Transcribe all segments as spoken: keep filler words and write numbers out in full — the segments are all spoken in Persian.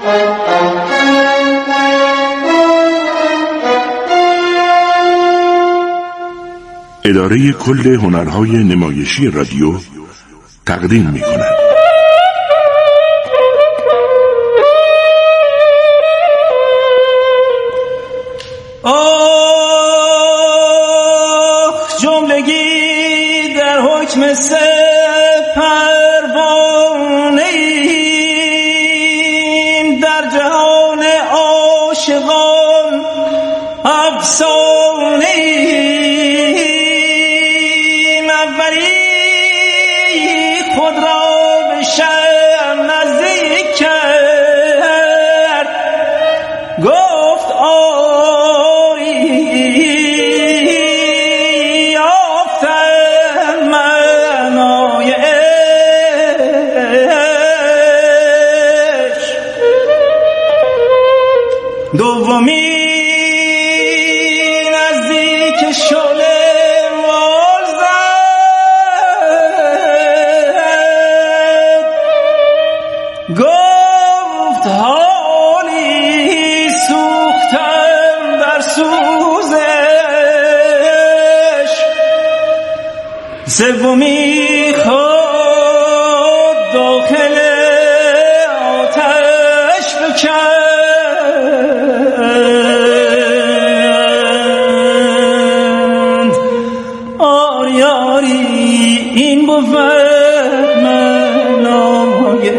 اداره کل هنرهای نمایشی رادیو تقدیم می کند. آه جملگی در حکم سه پروانه ایم، در جهان عاشقان افسانه ایم. اولی خود را به شم نزدیک کرد، گفت آری یافتم معنای عشق. دومی نزدیک شعله مال زد، گفت حالی سوختم در سوزش. سومی خود داخل آتش فکند. آری آری این بود معنای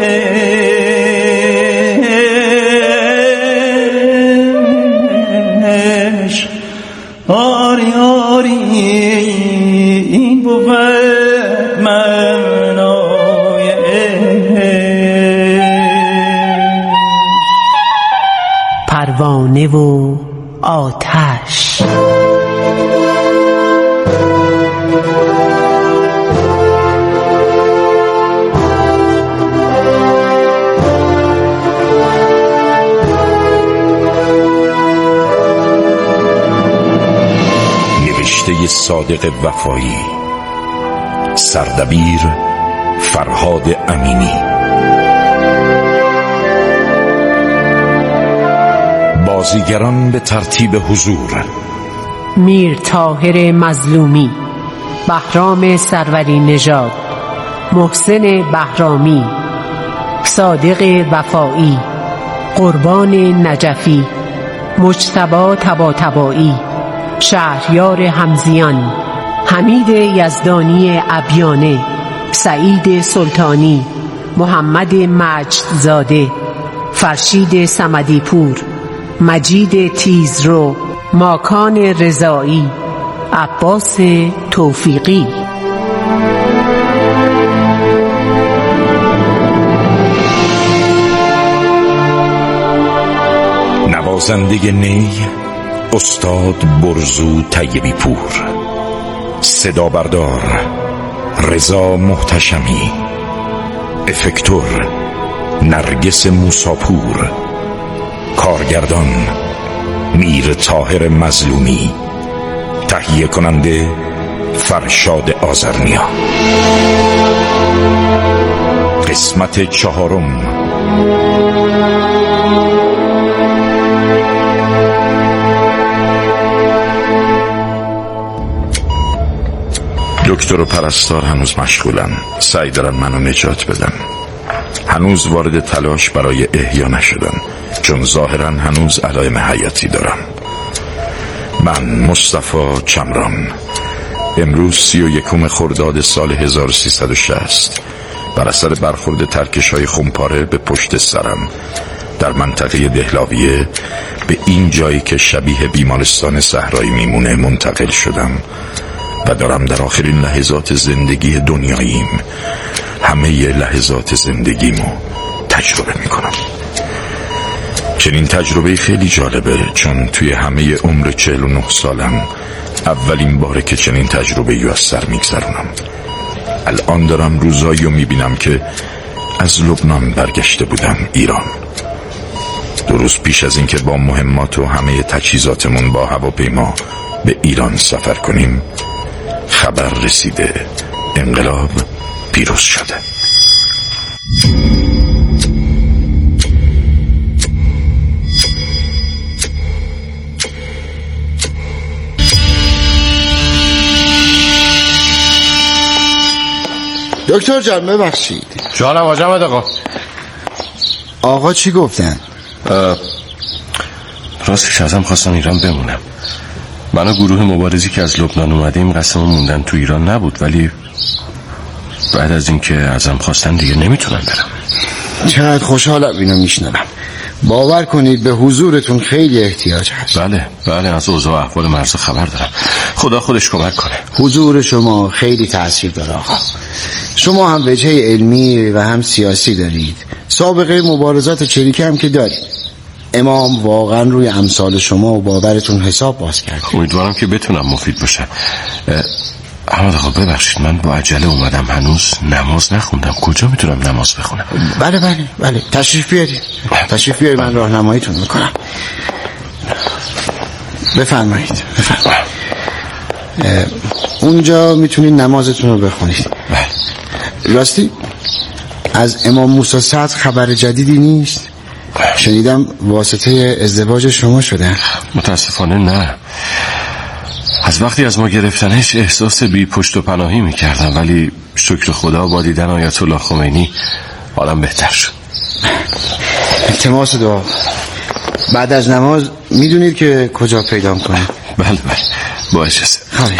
عشق. آری آری این بود معنای عشق. پروانه و آتش. نوشته صادق وفایی، سردبیر فرهاد امینی. بازیگران به ترتیب حضور: میر طاهر مظلومی، بهرام سروری نژاد، محسن بهرامی، صادق وفایی، قربان نجفی، مجتبی طباطبایی، شهریار حمزیان، حمید یزدانی ابیانه، سعید سلطانی، محمد مجدزاده، فرشید صمدی پور، مجید تیزرو، ماکان رضایی، عباس توفیقی. نوازنده نی استاد برزو طیبی پور. صدا بردار رضا محتشمی. افکتور نرگس موساپور. کارگردان میر طاهر مظلومی. تهیه کننده فرشاد آذرنیا. قسمت چهارم. دکتر و پرستار هنوز مشغولن، سعی دارن منو نجات بدن. هنوز وارد تلاش برای احیا نشدن، چون ظاهرا هنوز علائم حیاتی دارم. من مصطفی چمران، امروز سی و یکم خرداد سال هزار و سیصد و شصت بر اثر برخورد ترکش های خمپاره به پشت سرم در منطقه دهلاویه به این جایی که شبیه بیمارستان صحرایی میمونه منتقل شدم و دارم در آخرین لحظات زندگی دنیاییم همه لحظات زندگیمو تجربه میکنم. چنین تجربه خیلی جالبه، چون توی همه عمر چهل و نه سالم اولین باره که چنین تجربه یو از سر میگذرونم. الان دارم روزایی رو میبینم که از لبنان برگشته بودم ایران. دو روز پیش از اینکه با مهمات و همه تجهیزاتمون با هواپیما به ایران سفر کنیم خبر رسیده انقلاب پیروز شده. دکتر جان ببخشید. جانم آقا جمعت آقا. آقا چی گفتن؟ راستش ازم خواستن ایران بمونم. من و گروه مبارزی که از لبنان اومدیم قسمون موندن تو ایران نبود، ولی بعد از اینکه ازم خواستن دیگه نمیتونم برم. چقدر خوشحالم اینو میشنوم. باور کنید به حضورتون خیلی احتیاج هست. بله بله از اوضاع احوال مرز خبر دارم. خدا خودش کمک کنه. حضور شما خیلی تأثیر داره آقا. شما هم وجه علمی و هم سیاسی دارید. سابقه مبارزات چریکی هم که دارید. امام واقعا روی امثال شما و باورتون حساب باز کرد. امیدوارم که بتونم مفید باشم. احمد آقا ببخشید من با عجله اومدم، هنوز نماز نخوندم. کجا میتونم نماز بخونم؟ بله بله بله تشریف بیارید. تشریف بیارید من راهنماییتون میکنم. بفرمایید بفرمایید. اونجا میتونید نمازتون رو بخونید. بله. راستی از امام موسی صدر خبر جدیدی نیست؟ شنیدم واسطه ازدواج شما شده. متاسفانه نه. از وقتی از ما گرفتنش احساس بی پشت و پناهی میکردم، ولی شکر خدا با دیدن آیت الله خمینی حالم بهتر شد. التماس دعا. بعد از نماز میدونید که کجا پیدا کنید؟ بله بله با اجازه. خواهی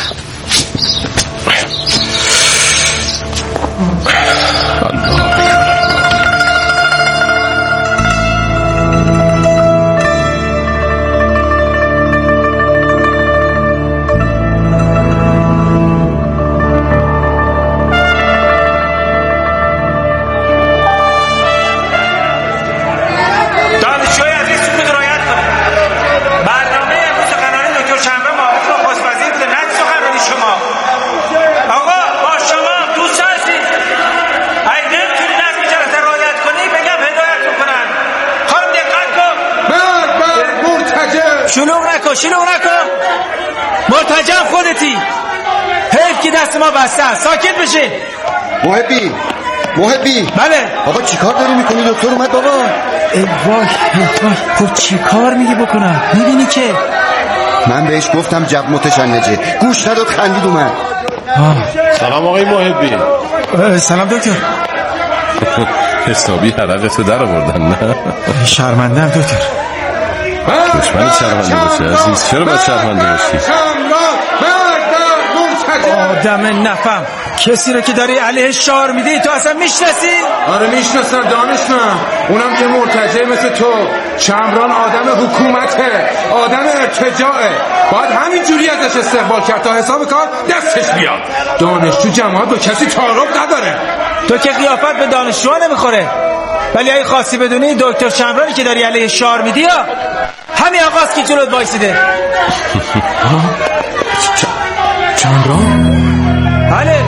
شلوغ نکن شلوغ نکن. مرتجم خودتی. حیف که دست ما بسته است. ساکت بشه. محبی محبی. بله آقا چی کار داری میکنی؟ دکتر اومد بابا. ای وای ای وای. خب چی کار میگی بکنم؟ میبینی که من بهش گفتم جب متشنجه، گوش نداد خندید اومد. سلام آقای محبی. سلام دکتر. حسابی حرقتو در آوردن نه؟ شرمندم دکتر. دشمنی شرمنده باشه عزیز. چرا باید شرمنده باشی؟ آدم نفهم کسی رو که داری علیه شعار میدی تو اصلا میشناسی؟ آره میشناسم دانشمند. اونم یه مرتجع مثل تو. چمران آدم حکومته، آدم ارتجاعه. باید همین جوری ازش استقبال کرد تا حساب کار دستش بیاد. دانشجو جماعت با کسی تعارف نداره. تو که قیافت به دانشجوها نمیخوره، ولی اگه خواستی بدونی دکتر چمرانی که داری علیه شعار میدی یا همین آقاست که جلوت وایسیده. چمران؟ بله.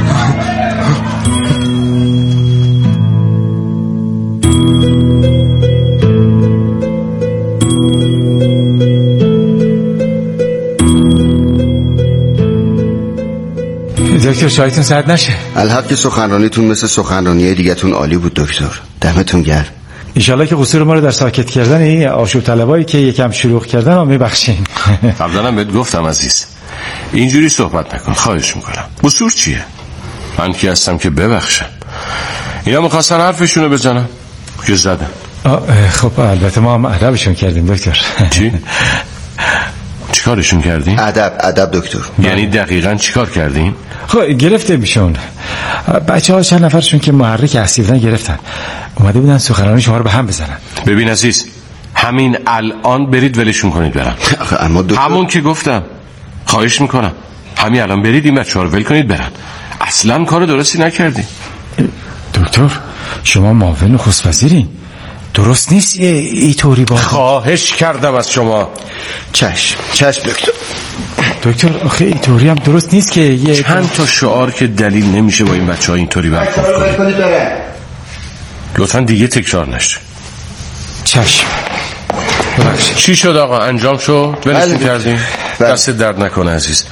دکتر چایتون سرد نشه. الحق که سخنرانیتون مثل سخنرانی دیگه‌تون عالی بود دکتر. دمتون گرم. انشالله که قصور ما رو در ساکت کردن این آشوب طلبایی که یکم شلوغ کردن رو میبخشین. قبلا هم بهت گفتم عزیز اینجوری صحبت نکن، خواهش میکنم. قصور چیه؟ من کی هستم که ببخشم؟ اینا میخواستن حرفشونو بزنن که زدن. خب البته ما هم ادبشون کردیم دکتر. چی؟ چیکارشون کردین؟ ادب ادب دکتر. یعنی دقیقاً چیکار کردین؟ خب گرفته میشون بچه ها چند نفرشون که محرک اصلی بودن گرفتن، اومده بودن سخنرانی شما رو به هم بزنن. ببین عزیز همین الان برید ولشون کنید برن. اما دکتر همون که گفتم خواهش میکنم همین الان برید این بچه ها رو ول کنید برن. اصلا کار درستی نکردین. دکتر شما معاون نخست وزیرین، درست نیست ای طوری با. خواهش کردم از شما. چشم چشم دکتر. دکتر آخه اینطوری هم درست نیست که یه چند تا شعار که دلیل نمیشه با این بچه ها اینطوری برخورد کنید. لطفا دیگه تکرار نشه. چشم. ببخشید. چی شد آقا؟ انجام شد؟ ولشون کردیم؟ دست درد نکنه عزیز.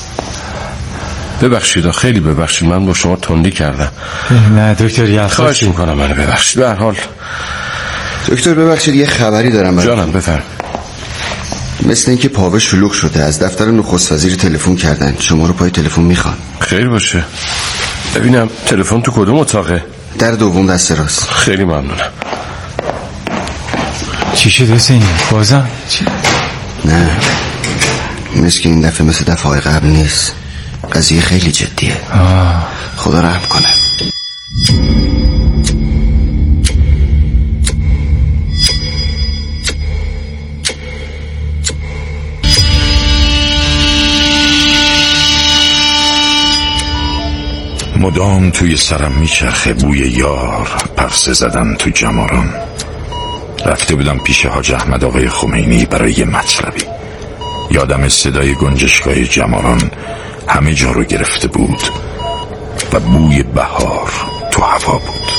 ببخشید خیلی ببخشید من با شما تندی کردم. نه دکتر یه خواهش میکنم منو ببخشید. به هر حال دکتر ببخشید یه خبری دارم برای جانم بفرم. مثل اینکه پاوه شلوغ شده، از دفتر نخست وزیر تلفن کردن، شما رو پای تلفن میخوان. خیر باشه. ببینم تلفن تو کدوم اتاقه؟ در دوم دست راست. خیلی ممنونم. چی شد حسینی؟ بازم؟ نه مثل که این دفعه مثل دفعه قبل نیست. قضیه خیلی جدیه. آه. خدا رحم کنه. مدام توی سرم میچرخه بوی یار، پرسه زدن تو جماران. رفته بودم پیش حاج احمد آقای خمینی برای یه مطلبی. یادم صدای گنجشگاه جماران همه جا رو گرفته بود و بوی بهار تو هوا بود.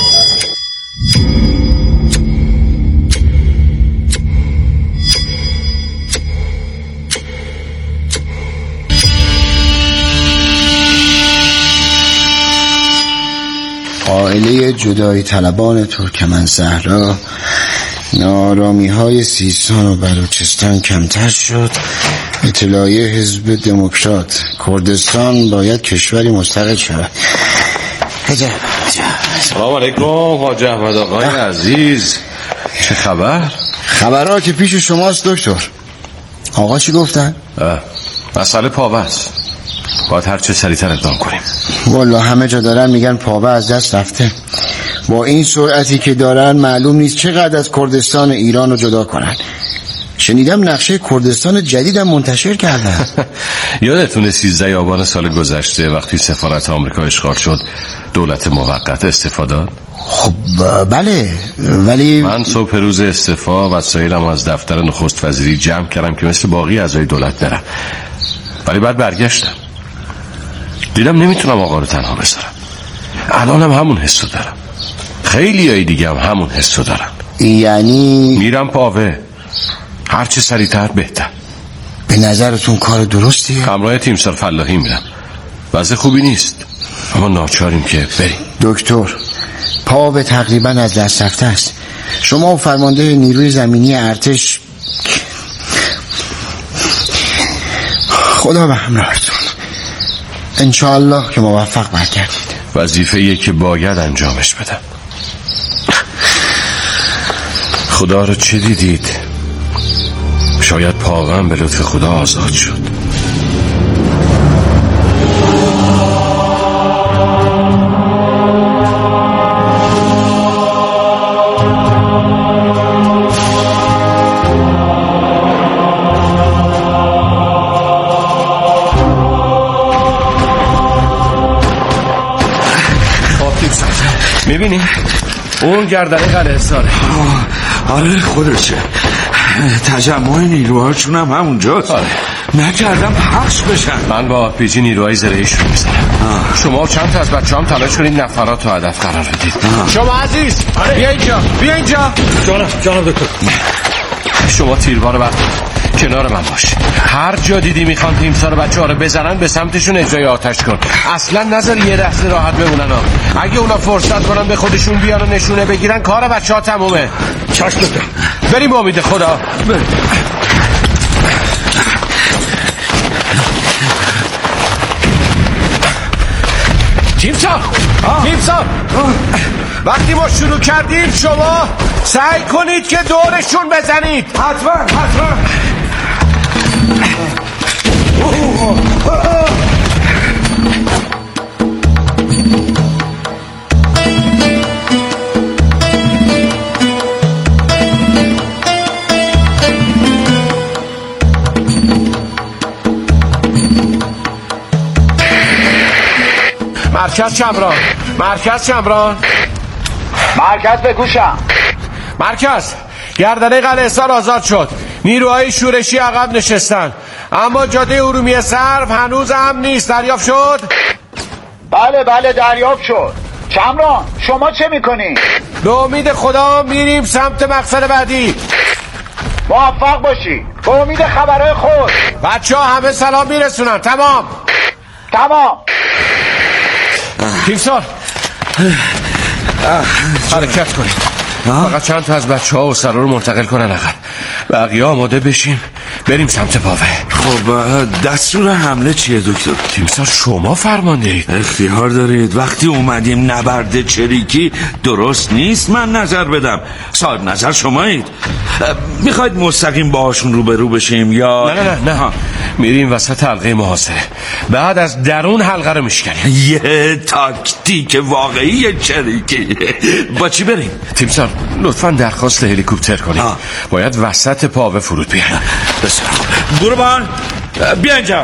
عائله جدایی طلبان ترکمن صحرا، نارامی های سیستان و بلوچستان کمتر شد. اطلاعیه حزب دموکرات، کردستان باید کشوری مستقل شود. عجب عجب. سلام علیکم حاج احمد آقای عزیز، چه خبر؟ خبرها که پیش شماست دکتر. آقا چی گفتن؟ مسئله پاوه است، باید هر چه سریعتر اقدام کنیم. والا همه جا دارن میگن پاوه از دست رفته. با این سرعتی که دارن معلوم نیست چقدر از کردستان ایران رو جدا کنن. شنیدم نقشه کردستان جدیدم منتشر کردن. یادتونه سیزده آبان سال گذشته وقتی سفارت آمریکا اشغال شد دولت موقت استعفا داد؟ خب بله، ولی من صبح روز استعفا وسایلم از دفتر نخست وزیری جمع کردم که مثل باقی اعضای دولت برم، ولی بعد برگشتم دیدم نمیتونم آقا رو تنها بذارم. الانم همون حسو دارم، خیلی های دیگه هم همون حسو دارم. یعنی میرم پاوه، هرچی سریعتر بهتر. به نظرتون کار درستیه؟ همراه تیمسار فلاحی میرم، وضع خوبی نیست اما ناچاریم که بریم. دکتر پاوه تقریبا از دست رفته است. شما و فرمانده نیروی زمینی ارتش خدا به همراهتون، انشاءالله که موفق برگردید. وظیفه‌ایه که باید انجامش بدم. خدا رو چه دیدید؟ شاید پاوه به لطف خدا آزاد شد. میبینی؟ اون گردنه قلعه ساره. آره خودشه. تجمع نیروهاشون هم همونجاست. آره. نکردم پخش بشن. من با پیجی نیروهای زرهیشون میزنم. شما چند تا از بچه هم تلاش کنید نفرات رو هدف قرار بدید. شما عزیز آره. بیا اینجا بیا اینجا. جانم جانم دکتر. شما تیربار برد کنار من باش. هر جا دیدی میخوان تیمسار بچه ها رو بزنن به سمتشون اجرای آتش کن. اصلا نذار یه لحظه راحت بمونن ها. اگه اونا فرصت کنن به خودشون بیان و نشونه بگیرن کار بچه ها تمومه. چشم دکتر. بریم امید خدا. بریم. تیمسار تیمسار وقتی ما شروع کردیم شما سعی کنید که دورشون بزنید. حتما حتما. مرکز چمران مرکز چمران مرکز به گوشم. مرکز گردنه قلعه سار آزاد شد. نیروهای شورشی عقب نشستن اما جاده ارومیه سرو هنوز هم نیست. دریافت شد؟ بله بله دریافت شد. چمران شما چه میکنی؟ به امید خدا میریم سمت مقصد بعدی. موفق باشی. به امید خبرهای خود. بچه ها همه سلام میرسونن. تمام تمام. تیمسار حرکت کنید. فقط چند تا از بچه ها و سرا رو منتقل کنن عقب. بقیه آماده بشین بریم سمت پاوه. خب دستور حمله چیه دکتر؟ تیمسار شما فرمان دارید. اختیار دارید. وقتی اومدیم نبرد چریکی درست نیست من نظر بدم. صاحب نظر شمایید. میخواید مستقیم باهاشون روبرو بشیم یا نه نه نه, نه. میریم وسط حلقه محاصره، بعد از درون حلقه رو میشکنیم. یه تاکتیک واقعی چریکی. با چی بریم؟ تیمسار لطفاً درخواست هلیکوپتر کنید. آه. باید وسط پاوه فرود بیارم. بسیار قربان بیا اینجا.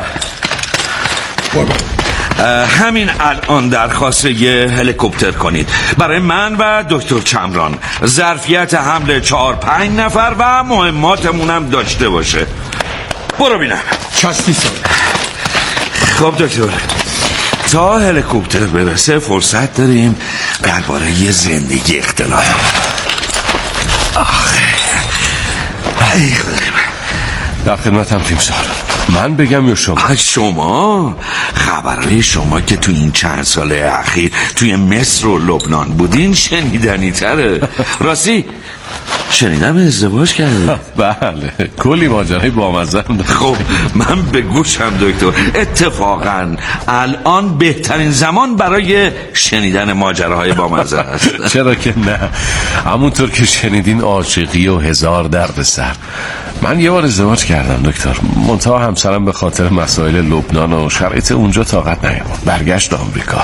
همین الان درخواست یه هلیکوپتر کنید برای من و دکتر چمران. ظرفیت حمل چهار پنج نفر و مهماتمونم داشته باشه. برو بینم. چستی سال. خب دکتر تا هلیکوپتر برسه فرصت داریم درباره یه زندگی اختلاف. آخه ای خدا. در خدمتم تیمسار. من بگم یا شما؟ شما خبرهای شما که تو این چند سال اخیر توی مصر و لبنان بودین شنیدنی تره. راستی شنیدم ازدواج کرده. بله کلی ماجرای بامزه. خب من به گوشم دکتر. اتفاقا الان بهترین زمان برای شنیدن ماجراهای بامزه است. چرا که نه، همونطور که شنیدین عاشقی و هزار درد سر. من یه بار ازدواج کردم دکتر، منتها همسرم به خاطر مسائل لبنان و شرایط اونجا طاقت نیاورد، برگشت آمریکا.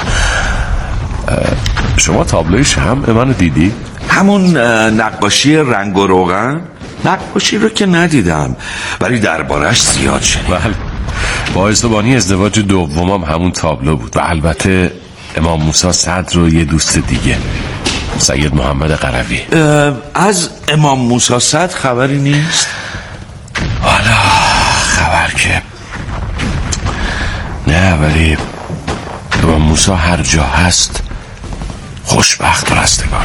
شما تابلوی شمع منو دیدی؟ همون نقاشی رنگ و روغن؟ نقاشی رو که ندیدم ولی دربارش زیاد شنیدم. بله با استبانی ازدواج دومم همون تابلو بود و البته امام موسی صدر و یه دوست دیگه سید محمد قروی. از امام موسی صدر خبری نیست؟ حالا خبر که نه، ولی امام موسی هر جا هست خوشبخت و رستگاره.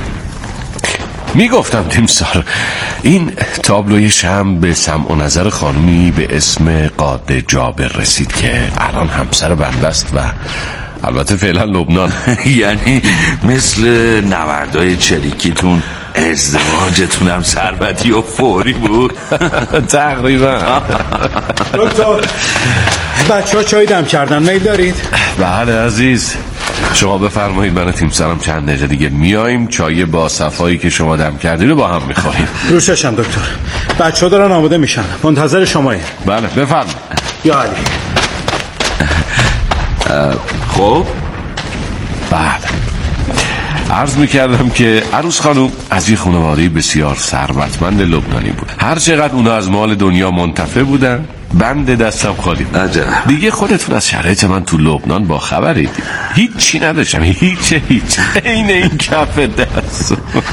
میگفتم تیمسار این تابلوی شمع به سمع و نظر خانمی به اسم قاده جابر رسید که الان همسر بنده است و البته فعلا لبنان. یعنی مثل نوردای چریکیتون ازدواجتون هم ثروتی و فوری بود؟ تقریبا. دکتر بچه ها چای دم کردن، میل دارید؟ بله عزیز شما بفرمایید، من و تیمسارم چند دقیقه دیگه میاییم چای با صفایی که شما دم کردید رو با هم میخوریم. روششم دکتر، بچه ها دارن آماده میشن، منتظر شماییم. بله بفرمایید. یا علی. خب بله عرض میکردم که عروس خانم از یک خانواده بسیار ثروتمند لبنانی بود. هر چقدر اونا از مال دنیا منتفع بودن بند دستم خالی بود. عجب. دیگه خودتون از شرایط من تو لبنان با خبرید، هیچی نداشتم، هیچ هیچ این این کف دست.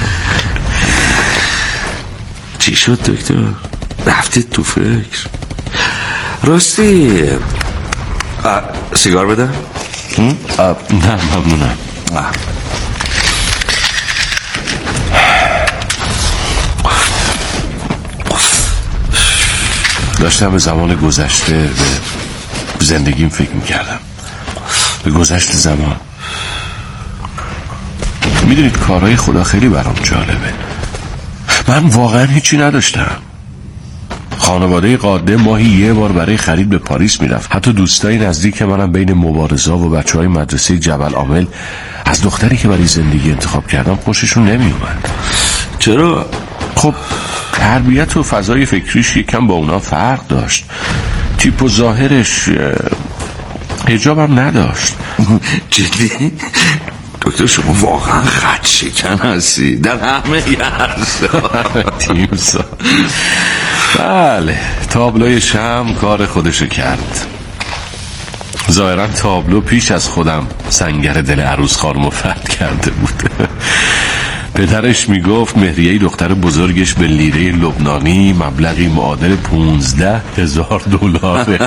چی شد دکتر؟ رفتید تو فکر؟ راستی سیگار بدم؟ نه ممنونم. داشتم به زمان گذشته، به زندگیم فکر میکردم، به گذشت زمان. میدونید کارهای خدا خیلی برام جالبه. من واقعا هیچی نداشتم. خانواده قاده ماهی یه بار برای خرید به پاریس میرفت. حتی دوستای نزدیک منم بین مبارزا و بچه های مدرسه جبل عامل از دختری که برای زندگی انتخاب کردم خوششون نمیومد. چرا؟ خب تربیت و فضای فکریش یکم با اونا فرق داشت. تیپ و ظاهرش حجابم نداشت. جدی؟ دکتر شما واقعا خط شکن هستی در همه تیمسا. بله تابلوی شمع کار خودشو کرد. ظاهرا تابلو پیش از خودم سنگر دل عروس خانمو فتح کرده بود. پدرش میگفت مهریه دختر بزرگش به لیره لبنانی مبلغی معادل پونزده هزار دلاره.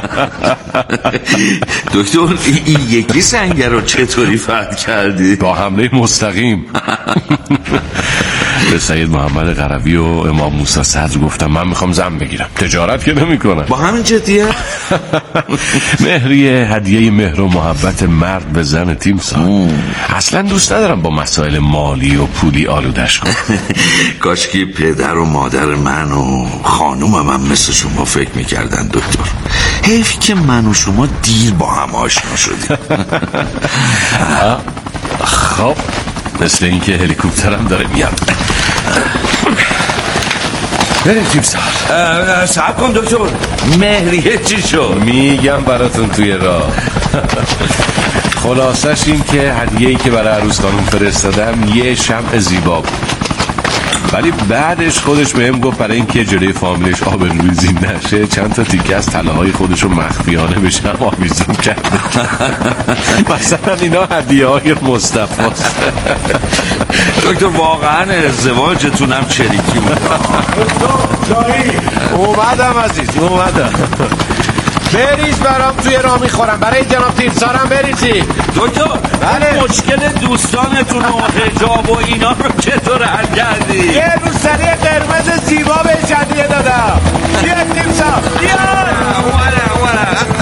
دکتر این یکی سنگر رو چطوری فتح کردی؟ با حمله مستقیم. به سید محمد قروی و امام موسی صدر گفتم من میخوام زن بگیرم، تجارت که نمی کنم. با همین جدیه؟ مهریه هدیه مهر و محبت مرد به زن تیمسار. اصلا دوست ندارم با مسائل مالی و پولی آلودش کنم. کاش که پدر و مادر من و خانومم هم مثل شما فکر میکردن دکتر. حیف که من و شما دیر با هم آشنا شدیم. خب مثل اینکه هلیکوپترم داره میاد. بریم تیمسار. صبر کن دکتر، مهریه چی شد؟ میگم براتون توی راه. خلاصش این که هدیه‌ای که برای عروس خانم فرستادم یه شمع زیبا بود، ولی بعدش خودش بهم گفت برای اینکه جلوی فامیلش آبروریزی نشه چند تا تیکه از طلاهای خودش رو مخفیانه به شمع آویزون کرده. مثلا اینا هدیه‌های مصطفی است. دکتر واقعا ازدواجتونم چریکی بود. اومدم عزیز، اومدم. بریز برام توی راه میخورم، برای جناب تیمسارم بریزی. دکتر بله. مشکل دوستانتون و حجاب و اینا رو چطور حل کردی؟ یه روسری قرمز زیبا بهش هدیه دادم. بیا تیمسار بیا. وره وره.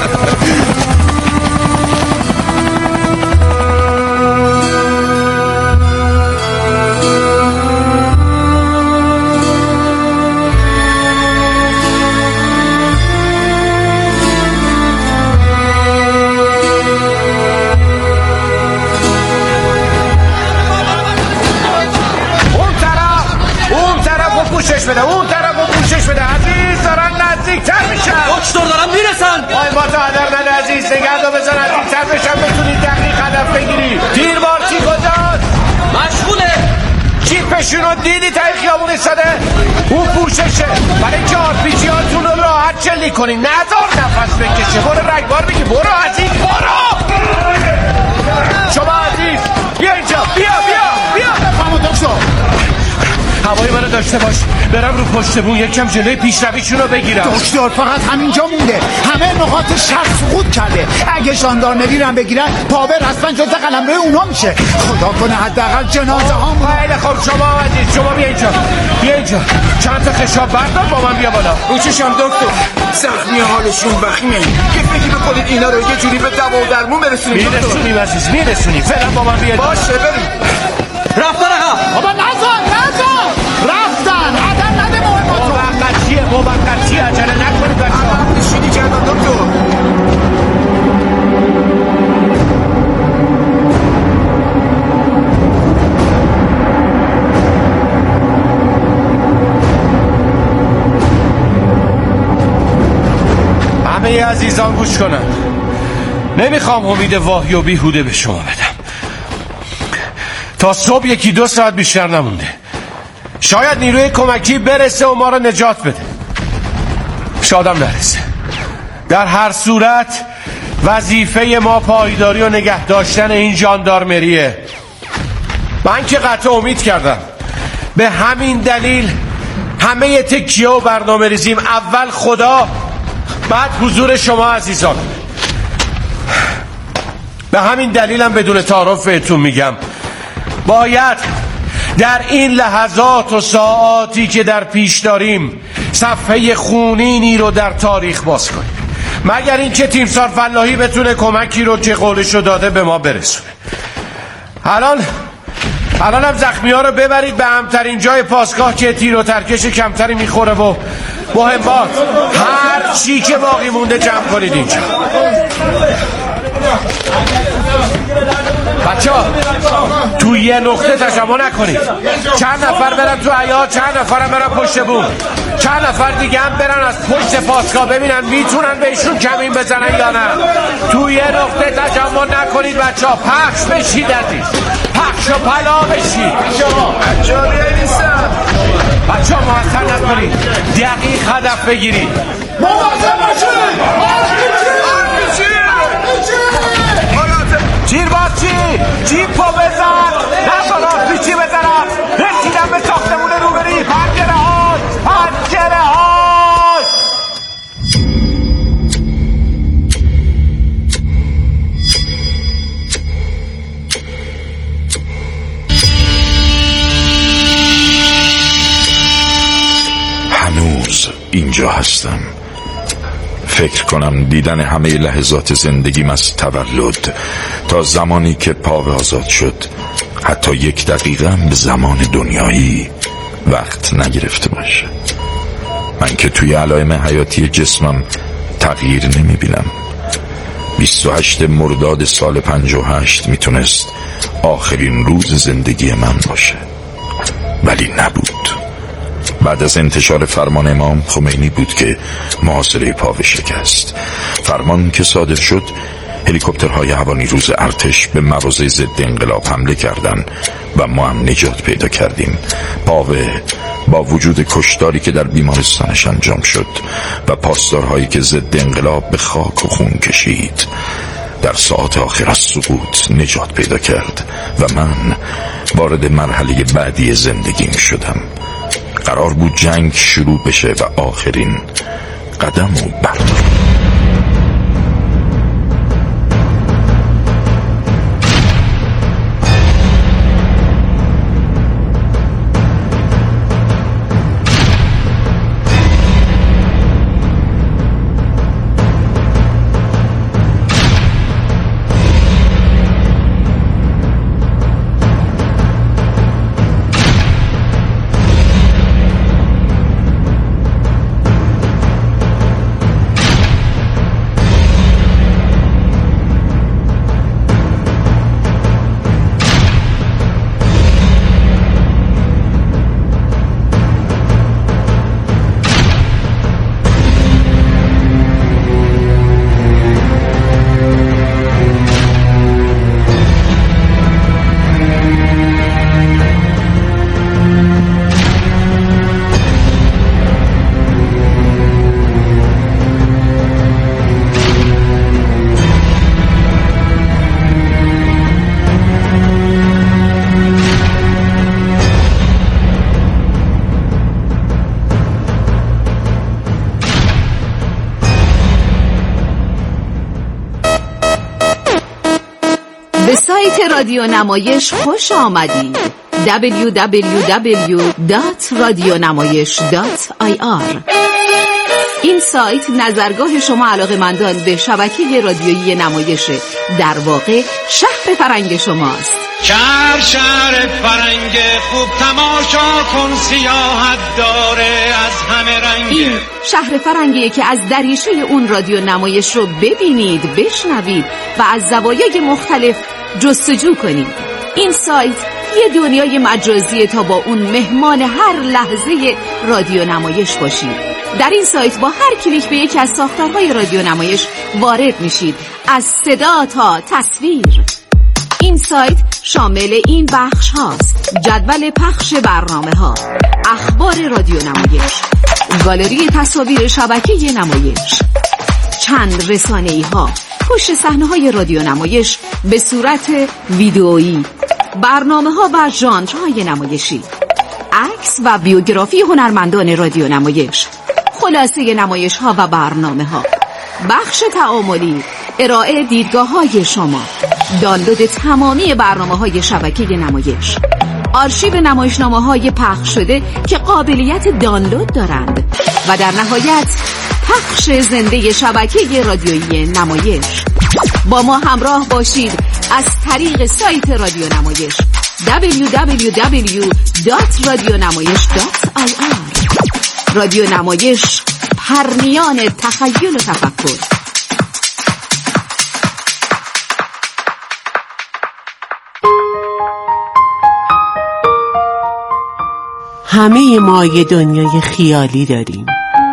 پوشش بده، اون طرف رو پوشش بده. عزیز دارن نزدیکتر میشن. دکتر دارن میرسن. وای با تو هدر نده عزیز، نگه دو بزن نزدیکتر بشن بتونی دقیق هدف بگیری. تیربارچی کجاست؟ مشغوله. جیپشون رو دیدی تایی خیابون ایستاده؟ اون پوششه برای که آرپیجی هاتون رو راحت چلی کنی، نذار نفس بکشه. برو رگبار بگی، برو عزیز برو. شما عزیز بیا اینجا، بیا بیا بیا. بفرما دکتر. هوای منو داشته باش، برم رو پشت بون یکم جلوی پیشرویشون رو بگیرم. دکتر فقط همینجا مونده، همه نقاط شهر سقوط کرده. اگه ژاندارمری رو بگیرن پاور اصلا جز قلمرو اونا میشه. خدا کنه حداقل جنازه ها. خیلی خب شما عزیز، شما بیا اینجا، بیا اینجا. چند تا خشاب بردار با من بیا بالا. رو چشم دکتر، زخمی حالشون وخیمه. که فکر بکنید اینا رو یه جوری به دوا و درمون برسونیم. میرسونیم عزیز، میرسونیم. فعلا با من بیا. باشه بریم. رفتن آقا. بابا نزار نزار رفتن. عدم نده مهماتو. موقتیه موقتیه، عجله نکنید بچه‌ها. نشینی کردن دکتر. همه عزیزان گوش کنن، نمیخوام امید واهی و بیهوده به شما بدم. تا صبح یکی دو ساعت بیشتر نمونده. شاید نیروی کمکی برسه و ما رو نجات بده، شادم نرسه. در هر صورت وظیفه ما پایداری و نگه داشتن این ژاندارمریه. من که قطع امید کردم. به همین دلیل همه تکیه و برنامه ریزیم اول خدا، بعد حضور شما عزیزان. به همین دلیلم بدون تعارف بهتون میگم باید در این لحظات و ساعاتی که در پیش داریم صفحه خونینی رو در تاریخ باز کنیم، مگر اینکه تیمسار فلاحی بتونه کمکی رو که قولشو داده به ما برسونه. الان الان هم زخمی ها رو ببرید به امترین جای پاسگاه که تیر و ترکش کمتری میخوره و مهمات هر چی که باقی مونده جمع کنید اینجا. بچه ها تو یه نقطه تجمع نکنید. چند نفر برن تو حیاط، چند نفر برن پشت بوم، چند نفر دیگه هم برن از پشت پاسگاه ببینن میتونن بهشون کمین بزنن یا نه. تو یه نقطه تجمع نکنید بچه ها. پخش بشید عزیز، پخش و پلا بشید. بچه ها محصل نکنید، دقیق هدف بگیرید. مواظب باشید. تیربارچی جیپو بزن، نزار آرپیجی بزنم. رسیدم به ساختمون روبری. پنجره های پنجره های اینجا هستم. فکر کنم دیدن همه لحظات زندگیم از تولد تا زمانی که پا آزاد شد حتی یک دقیقه هم به زمان دنیایی وقت نگرفته باشه. من که توی علائم حیاتی جسمم تغییر نمی بینم. بیست و هشت مرداد سال پنجاه و هشت میتونست آخرین روز زندگی من باشه، ولی نبود. بعد از انتشار فرمان امام خمینی بود که محاصره پاوه شکست. فرمان که صادر شد، هلیکوپترهای هوانیروز ارتش به مواضع ضد انقلاب حمله کردند و ما هم نجات پیدا کردیم. پاوه با وجود کشتاری که در بیمارستانش انجام شد و پاسدارهایی که ضد انقلاب به خاک و خون کشید، در ساعت آخر از سقوط نجات پیدا کرد و من وارد مرحله بعدی زندگیم شدم. قرار بود جنگ شروع بشه و آخرین قدم رو بردارم. به سایت رادیو نمایش خوش آمدید. دبلیو دبلیو دبلیو دات رادیونمایش دات آی آر. این سایت نظرگاه شما علاقه‌مندان به شبکه رادیویی نمایشه، در واقع شهر فرنگ شماست. شهر شهر فرنگ خوب تماشا کن، سیاحت داره از همه رنگ. این شهر فرنگیه که از دریچه اون رادیو نمایش رو ببینید، بشنوید و از زوایای مختلف جستجو کنید. این سایت یه دنیای مجازیه تا با اون مهمان هر لحظه رادیو نمایش باشید. در این سایت با هر کلیک به یکی از ساختارهای رادیو نمایش وارد میشید، از صدا تا تصویر. این سایت شامل این بخش هاست: جدول پخش برنامه ها، اخبار رادیو نمایش، گالری تصاویر شبکه نمایش، چند رسانه‌ای ها، پشت صحنه های رادیو نمایش به صورت ویدئویی، برنامه ها و ژانرهای نمایشی، عکس و بیوگرافی هنرمندان رادیو نمایش، خلاصه نمایش ها و برنامه ها، بخش تعاملی، ارائه دیدگاه های شما، دانلود تمامی برنامه های شبکه نمایش، آرشیو نمایشنامه های پخش شده که قابلیت دانلود دارند و در نهایت پخش زنده شبکه رادیویی نمایش. با ما همراه باشید از طریق سایت رادیو نمایش دبلیو دبلیو دبلیو دات رادیونمایش دات آی آر. رادیو نمایش، پرنیان تخیل و تفکر. همه ما یه دنیای خیالی داریم.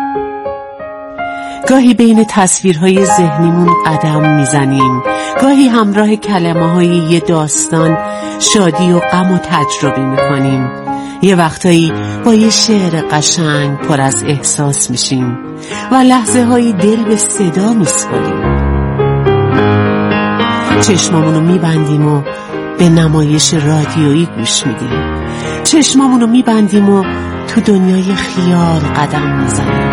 گاهی بین تصویرهای ذهنیمون قدم میزنیم، گاهی همراه کلمه‌های یه داستان شادی و غم و تجربه میکنیم. یه وقتایی با یه شعر قشنگ پر از احساس میشیم و لحظه هایی دل به صدا میسپاریم. چشمامونو میبندیم و به نمایش رادیویی گوش میدیم. چشمامونو میبندیم و تو دنیای خیال قدم میزنیم.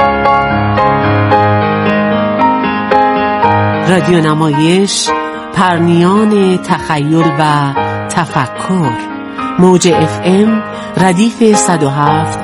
رادیو نمایش، پرنیان تخیل و تفکر. موج اف ام ردیف صد و هفت